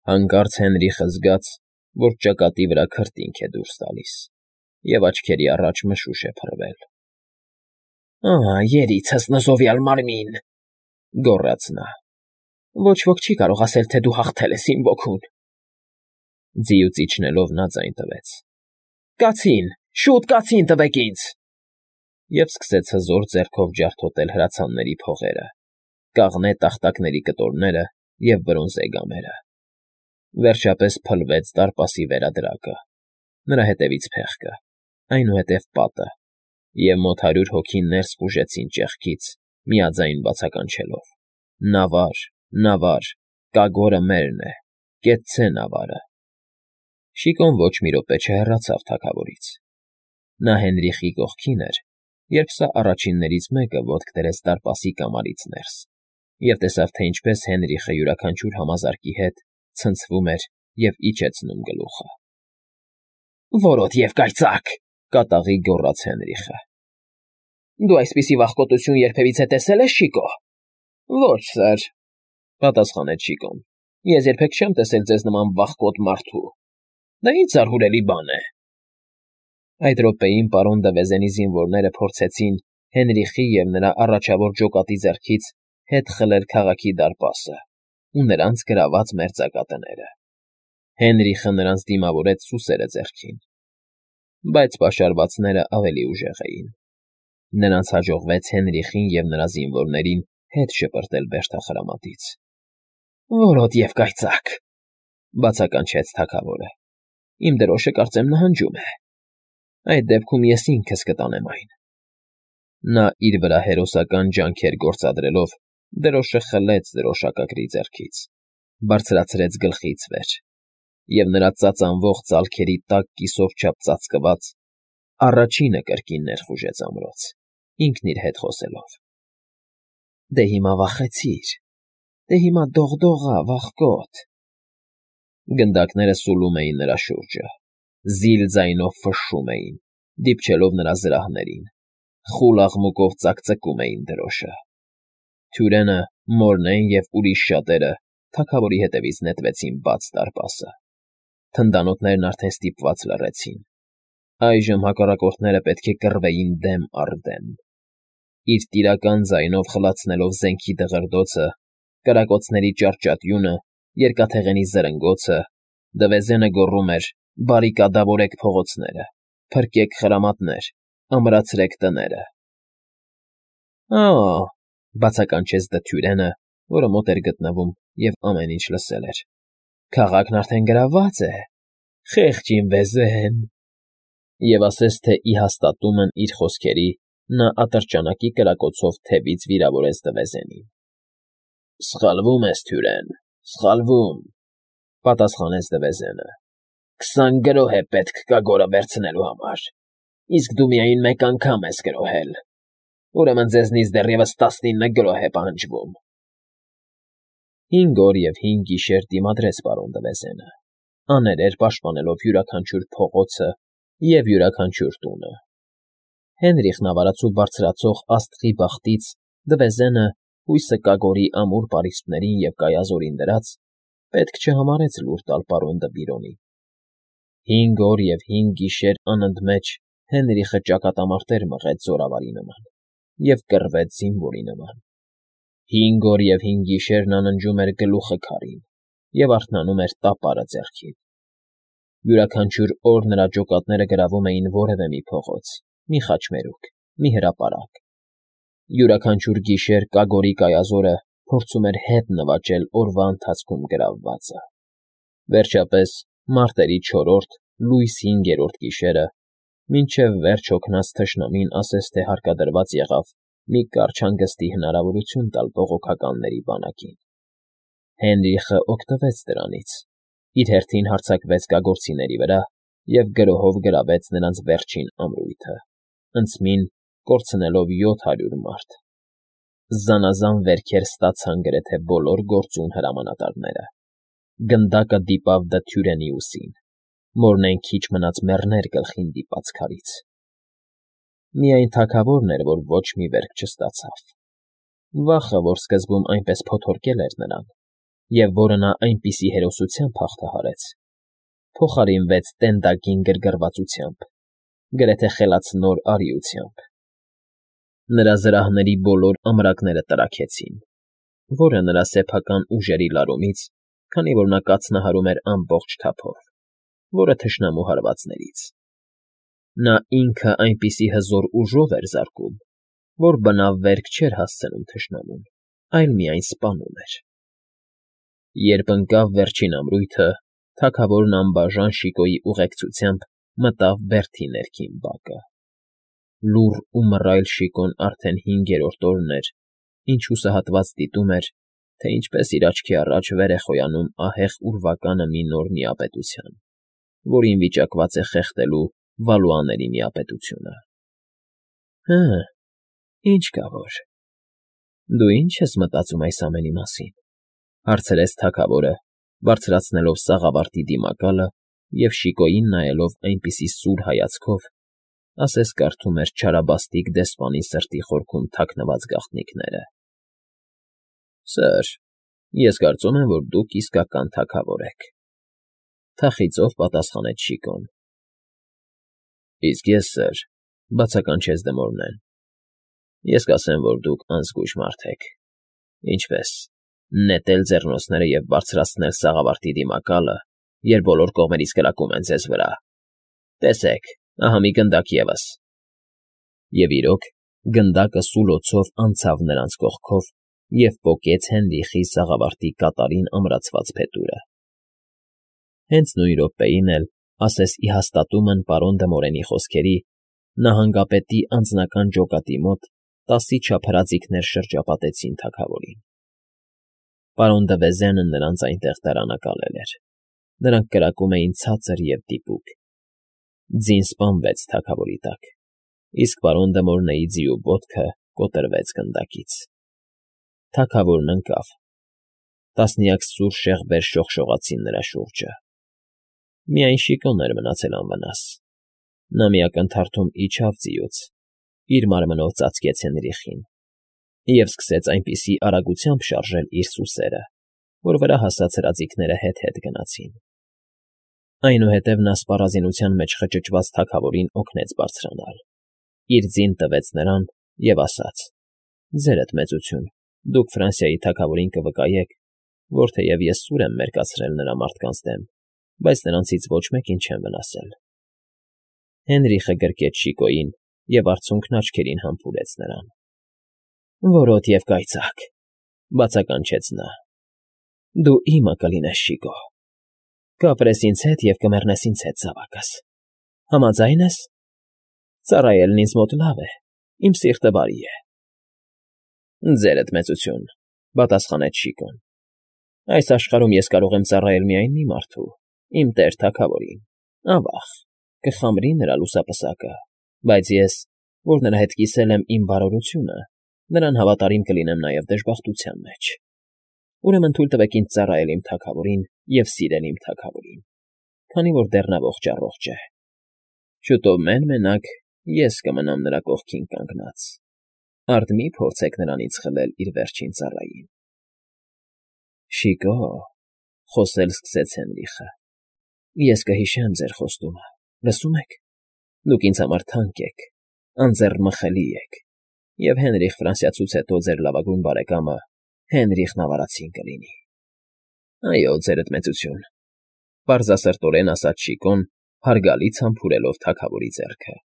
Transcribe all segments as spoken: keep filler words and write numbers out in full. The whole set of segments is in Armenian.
Հանկարծ Հենրիխը զգաց, որ ճակատի վրա քրտինք է դուրս տալիս, և աչքերի առաջ մշուշ է փռվել։ «Ահա, երիցս նզովյալ մարմին,֊ գոռաց նա։֊ Ոչ ոք չի կարող ասել, թե դու հաղթել ես իմ ոգուն»։ Ձիուց իջնելով նա ձայն տվեց. «Կացին, շուտ կացին տվեք ինձ»։ Եվ սկսեց հզոր ձեռքով ջարդոտել հրացանների փողերը, կաղնե տախտակների կտորները և բրոնզե գամերը։ Վերջապես փլվեց դարպասի վերադրակը, նրա հետևից փեղկը, այնուհետև պատը, և մոտ հարյուր հոգի ներս խուժեցին ճեղքից, միաձայն բացականչելով. «Նավար, նավար, կագորը մերն է, կեցցե նավարը»։ Շիկոն ոչ մի րոպե չհեռացավ թագավորից։ Նա Հենրիխի կողքին էր, երբ սա առաջիններից մեկը ոտք դրեց դարպասի կամարից ներս և տեսավ, թե ինչպես Հենրիխը յուրաքանչյուր համազարկի հետ ցնցվում էր և իջեցնում գլուխը։ «Որոտ և կայծակ,֊ կատաղի գոռաց Հենրիխը։֊ Դու այսպիսի վախկոտություն երբևիցե տեսե՞լ ես, Շիկո։ ֊ Ոչ, սըր,֊ պատասխանեց Շիկոն։ Ես երբեք չեմ տեսել ձեզ նման վախկոտ մարդու։ Դա ի՞նչ զարհուրելի բան է։ Այդ րոպեին պարոն Դվեզենի զինվորները փորձեցին Հենրիխի և նրա առաջավոր ջոկատի ձեռքից հետ խլել քաղաքի դարպասը ու նրանց գրաված մերձակա տները։ Հենրիխը նրանց դիմավորեց սուսերը ձեռքին։ Բայց պաշարվածները ավելի ուժեղ էին։ Նրանց հաջողվեց Հենրիխին և նրա զինվորներին հետ շպրտել բերդախրամատից։ «Որոտ և կայծակ,֊ բացականչեց թագավորը։֊ Իմ դրոշը կարծեմ նահանջում է։ Այդ դեպքում ես ինքս կտանեմ այն»։ Նա իր վրա հերոսական ջանքեր գործադրելով դրոշը խլեց դրոշակակրի ձեռքից, բարձրացրեց գլխից վեր, և նրա ծածանվող ծալքերի տակ կիսով չափ ծածկված առաջինը կրկին ներխուժեց ամրոց, ինքն իր հետ խոսելով. «Դե հիմա վախեցիր, դե հիմա դողդողա, վախկոտ»։ Գնդակները սուլում էին նրա շուրջը, զիլ ձայնով ֆշշում էին, դիպչելով նրա զրահներին, խուլ աղմուկով ծակծկում էին դրոշը։ Թյուրենը, Մորնեն և ուրիշ շատերը թագավորի հետևից նետվեցին բաց դարպասը։ Թնդանոթներն արդեն ստիպված լռեցին։ Այժմ հակառակորդները պետք է կռվեին դեմ առ դեմ։ Իր տիրական ձայնով խլացնելով զենքի դղրդոցը, կրակոցների ճարճատյունը, երկաթեղենի զրնգոցը, Դվեզենը գոռում էր. «Բարիկադավորեք փողոցները, փրկեք խրամատներ, ամրացրեք տները»։ «Ա՜,֊ բացականչեց դթյուրենը, որը մոտ էր գտնվում և ամեն ինչ լսել էր,֊ քաղաքն արդեն գրավված է, խեղճ իմ վեզեն…» Եվ ասես թե ի հաստատումն իր խոսքերի նա ատրճանակի կրակոցով թևից վիրավորեց Դվեզենին։ «Սխալվում ես, Թյուրեն, սխալվում,֊ պատասխանեց Դվեզենը։ «Քսան գրոհ է պետք կագորը վերցնելու համար, իսկ դու միայն մեկ անգամ ես գրոհել։ Ուրեմն ձեզնից դեռևս տասնինը գրոհ է պահանջվում»։ Հինգ օր և հինգ գիշեր դիմադրեց պարոն Դվեզենը, աներեր պաշտպանելով յուրաքանչյուր փողոցը և յուրաքանչյուր տունը։ Հենրիխն ավարածու բարձրացող աստղի բախտից Դվեզենը, հույսը կագորի ամուր պարիսպներին և կայազորին դրած, պետք չհամարեց լուր տալ պարոն Դբիրոնին։ Հինգ օր և հինգ գիշեր անընդմեջ Հենրիխը ճակատամարտեր մղեց զորավարի նման և կռվեց զինվորի նման։ Հինգ օր և հինգ գիշեր նա ննջում էր գլուխը քարին և արթնանում էր տապարը ձեռքին։ Յուրաքանչյուր օր նրա ջոկատները գրավում էին որևէ մի փողոց, մի խաչմերուկ, մի հրապարակ։ Յուրաքանչյուր գիշեր կագորի կայազորը փորձում էր հետ նվաճել օրվա ընթացքում գրավվածը։ Վերջապես, մարտերի չորրորդ, լույս հինգերորդ գիշերը, մինչև վերջ հոգնած թշնամին ասես թե հարկադրված եղավ մի կարճ հանգստի հնարավորություն տալ բողոքականների բանակին։ Հենրիխը օգտվեց դրանից, իր հերթին հարձակվեց կագործիների վրա և գրոհով գրավեց նրանց վերջին ամրույթը, ընդցմին կորցնելով յոթ հարյուր մարդ։ Զանազան վերքեր ստացան գրեթե բոլոր գործուն հրամանատարները։ Գնդակը դիպավ դթյուրենի ուսին, Մորնեն քիչ մնաց մեռներ գլխին դիպած քարից։ Միայն թագավորն էր, որ ոչ մի վերք չստացավ։ Վախը, որ սկզբում այնպես փոթորկել էր նրան, և որը նա այնպիսի հերոսությամբ հաղթահարեց, փոխարինվեց տենդագին գրգռվածությամբ, գրեթե խելացնոր արիությամբ։ Նրա զրահների բոլոր ամրակները տրաքեցին, որը նրա սեփական ուժերի լարումից, քանի որ նա կաթնահարում էր ամբողջ թափով, որը թշնամու հարվածներից։ Նա ինքը այնպիսի հզոր ուժով էր զարկում, որ բնավ վերք չէր հասցնում թշնամուն, այլ միայն սպանում էր։ Երբ ընկավ վերջին ամրույթը, թագավորն անբաժան Շիկոյի ուղեկցությամբ մտավ բերդի ներքին բակը։ Լուռ ու մռայլ Շիկոն արդեն հինգերորդ օրն էր, ինչ հուսահատված դիտում էր, թե ինչպես իր աչքի առաջ վեր է խոյանում ահեղ ուրվականը մի նոր միապետության, որին վիճակված է խեղդելու Վալուաների միապետությունը։ ֊ Հը, ինչ կա որ… Դու ի՞նչ ես մտածում այս ամենի մասին,֊ հարցրեց թագավորը, բարձրացնելով սաղավարտի դիմակալը և Շիկոյին նայելով այնպիսի սուր հայացքով, ասես կարդում էր չարաբաստիկ դեսպանի սրտի խորքում թաքնված գաղտնիքները։ ֊ Սըր, ես կարծում եմ, որ դուք իսկական թագավոր եք,֊ թախիծով պատասխանեց Շիկոն։ ֊ Իսկ ես, սըր, բացականչեց Դմորնեն, ես կասեմ, որ դուք անզգույշ մարդ եք։ Ինչպե՞ս, նետել ձեռնոցները և բարձրացնել սաղավարտի դիմակալը, երբ բոլոր կողմերից կրակում են ձեզ վրա… Տեսեք, ահա մի գնդակ ևս… Եվ իրոք, գնդակը սուլոցով անցավ նրանց կողքով և պոկեց Հենրիխի սաղավարտի կատարին ամրացված փետուրը։ Հենց նույն րոպեին էլ, ասես ի հաստատումն պարոն Դմորենի խոսքերի, նահանգապետի անձնական ջոկատի մոտ տասի չափ հրաձիգներ շրջապատեցին թագավորին։ Պարոն Դվեզենը նրանց այնտեղ դարանակալել էր, նրանք կրակում էին ցածր և դիպուկ։ Ձին սպանվեց թագավորի տակ, իսկ պարոն Դմորնեի ձիու ոտքը կոտրվեց գնդակից։ Թագավորն ընկավ, տասնյակ սուր շեղբեր շողշողացին նրա շուրջը։ Միայն Շիկոն էր մնացել անվնաս. նա մի ակնթարթում իջավ ձիուց, իր մարմնով ծածկեց Հենրիխին և սկսեց այնպիսի արագությամբ շարժել իր սուսերը, որ վրա հասած հրաձիգները հետ֊հետ գնացին։ Այնուհետև նա սպառազինության մեջ խճճված թագավորին օգնեց բարձրանալ, իր ձին տվեց նրան և ասաց. «Ձերդ մեծություն, դուք Ֆրանսիայի թագավորին կվկայեք, որ թեև ես սուր եմ մերկացրել նրա մարդկանց դեմ, բայց նրանցից ոչ մեկին չեմ վնասել»։ Հենրիխը գրկեց Շիկոյին և արցունքն աչքերին համբուրեց նրան։ ֊ Որոտ և կայծակ,֊ բացականչեց նա,֊ դու իմը կլինես, Շիկո, կապրես ինձ հետ և կմեռնես ինձ հետ, զավակս, համաձա՞յն ես։ Ծառայելն ինձ մոտ լավ է, իմ սիրտը բարի է։ ֊ Ձերդ մեծություն,֊ պատասխանեց Շիկոն,֊ այս աշխարհում ես կարող եմ ծառայել միայն մի մարդու, իմ տեր թագավորին, ավա՜ղ, կխամրի նրա լուսապսակը, բայց ես, որ նրա հետ կիսել եմ իմ բարօրությունը, նրան հավատարիմ կլինեմ նաև դժբախտության մեջ։ Ուրեմն թույլ տվեք ինձ ծառայել իմ թագավորին և սիրել իմ թագավորին, քանի որ դեռ նա ողջ֊առողջ է։ Շուտով մեն֊մենակ ես կմնամ նրա կողքին կանգնած, արդ մի՛ փորձեք նրանից խլել իր վերջին ծառային։ ֊ Շիկո,֊ խոսել սկսեց Հենրիխը,֊ ես կհիշեմ ձեր խոստումը, լսո՞ւմ եք. դուք ինձ համար թանկ եք, անձեռնմխելի եք, և Հենրիխ Ֆրանսիացուց հետո ձեր լավագույն բարեկամը Հենրիխն Ավարացին կլինի։ ֊ Այո, ձերդ մեծություն,֊ պարզասրտորեն ասաց Շիկոն, հարգալից համբուրելով թագավորի ձեռքը։ ֊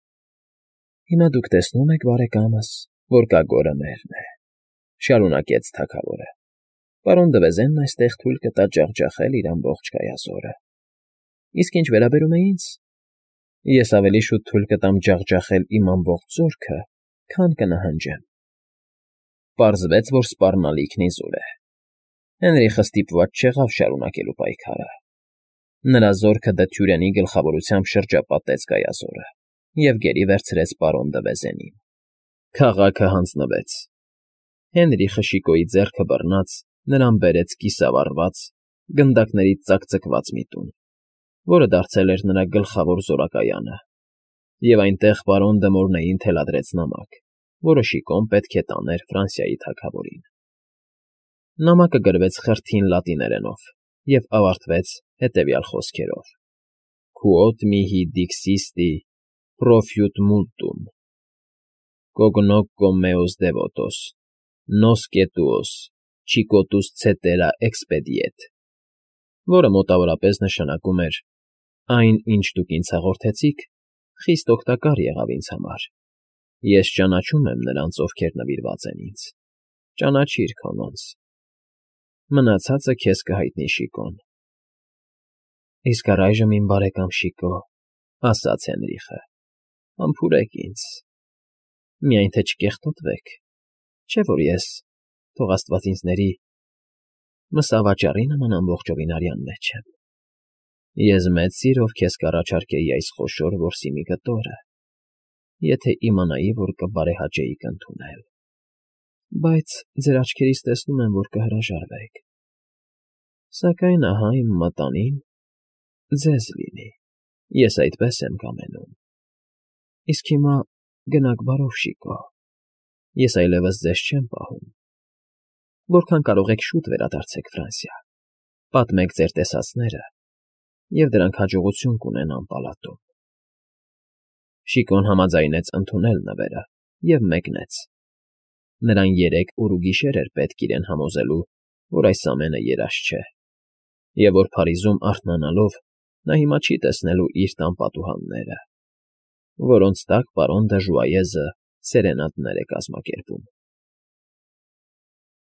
Հիմա դուք տեսնում եք, բարեկամս, որ կագորը մերն է,֊ շարունակեց թագավորը։ պարոն Դվեզենն այստեղ թույլ կտա ջախջախել իր ամբողջ կայազորը։ Իսկ ինչ վերաբերում է ինձ, ես ավելի շուտ թույլ կտամ ջախջախել իմ ամբողջ զորքը, քան կնահանջեմ։ Պարզվեց, որ սպառնալիքն իզուր է։ Հենրիխը ստիպված չեղավ շարունակելու պայքարը։ Նրա զորքը դթյուրենի գլխավորությամբ շրջապատեց կայազորը և գերի վերցրեց պարոն Դվեզենին։ Քաղաքը հանձնվեց։ Հենրիխը Շիկոյի ձեռքը բռնած նրան բերեց կիսավառված, գնդակներից ծակծկված մի տուն, որը դարձել էր նրա գլխավոր զորակայանը, և այնտեղ պարոն Դմորնեին թելադրեց նամակ, որը Շիկոն պետք է տաներ Ֆրանսիայի թագավորին։ Նամակը գրվեց խրթին լատիներենով և ավարտվեց հետևյալ խոսքերով. Quod mihi dixisti profiut multum, cognosco meos devotos, nosce tuos, chicotus cetera expediet, որը մոտավորապես նշանակում էր. այն, ինչ դուք ինձ հաղորդեցիք, խիստ օգտակար եղավ ինձ համար. ես ճանաչում եմ նրանց, ովքեր նվիրված են ինձ, ճանաչիր քոնոնց. մնացածը քեզ կհայտնի Շիկոն։ Իսկ առայժմ, իմ բարեկամ Շիկո, ասաց Հենրիխը, համբուրեք ինձ, միայն թե չկեղտոտվեք, չէ՞ որ ես, թող աստված ինձ ների, մսավաճառի նման ամբողջովին արյան մեջ եմ։ Ես մեծ սիրով քեզ կառաջարկեի այս խոշոր որսի մի կտորը, եթե իմանայի, որ կբարեհաճեիք ընդունել, բայց ձեր աչքերից տեսնում եմ, որ կհրաժարվեք, սակայն ահա իմ մատանին ձեզ լինի, ես այդպես եմ կամենում։ Իսկ հիմա գնաք բարով, Շիկո, ես այլևս ձեզ չեմ պահում, որքան կարող եք շուտ վերադարձեք Ֆրանսիա, պատմեք ձեր տեսածները, և դրանք հաջողություն կունենան պալատում։ Շիկոն համաձայնեց ընդունել նվերը և մեկնեց։ Նրան երեք օր ու գիշեր էր պետք իրեն համոզելու, որ այս ամենը երազ չէ, և որ Փարիզում արթնանալով նա հիմա չի տեսնելու իր տան պատուհանները, որոնց տակ պարոն Դժուայեզը սերենադներ է կազմակերպում։